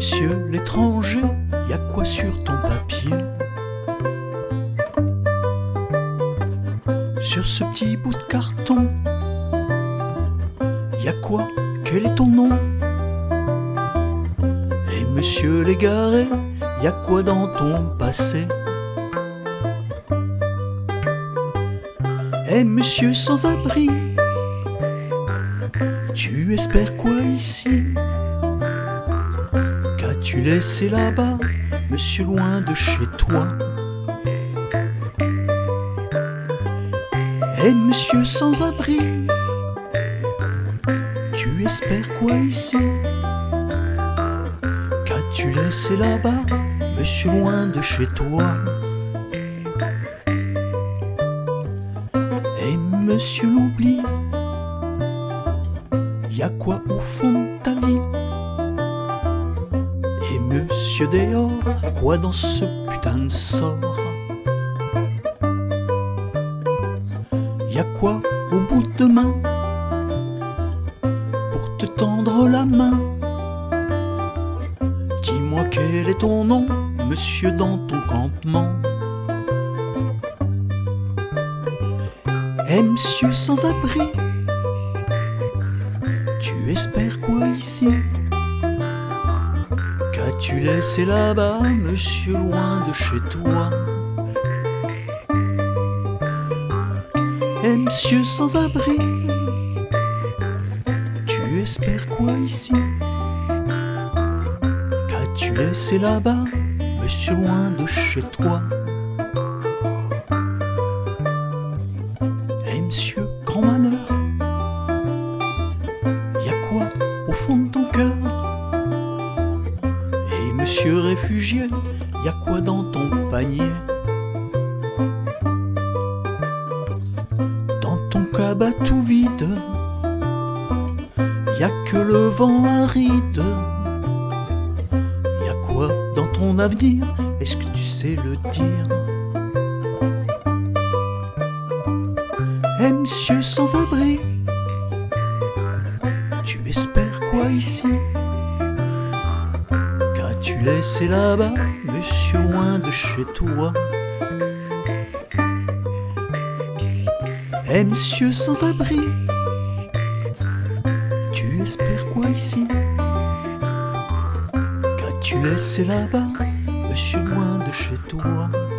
monsieur l'étranger, y a quoi sur ton papier? Sur ce petit bout de carton, y a quoi? Quel est ton nom? Et monsieur l'égaré, y a quoi dans ton passé? Et monsieur sans abri, tu espères quoi ici? Qu'as-tu laissé là-bas, monsieur, loin de chez toi? Et monsieur sans abri, tu espères quoi ici? Qu'as-tu laissé là-bas, monsieur, loin de chez toi? Et monsieur l'oubli, y a quoi au fond de ta vie? Et monsieur dehors, quoi dans ce putain de sort? Y a quoi au bout de main pour te tendre la main? Dis-moi quel est ton nom, monsieur, dans ton campement? Et monsieur sans abri, tu espères quoi ici? Qu'as-tu laissé là-bas, monsieur, loin de chez toi? Et monsieur sans abri, tu espères quoi ici? Qu'as-tu laissé là-bas, monsieur, loin de chez toi? Et monsieur grand malheur, y a quoi au fond de ton cœur? Et monsieur réfugié, y a quoi dans ton panier? Dans ton cabas tout vide, y a que le vent aride. Y a quoi dans ton avenir? Est-ce que tu sais le dire? Et monsieur sans abri, tu espères quoi ici? Qu'as-tu laissé là-bas, monsieur, loin de chez toi? Et monsieur sans abri, tu espères quoi ici? Qu'as-tu laissé là-bas, monsieur, loin de chez toi?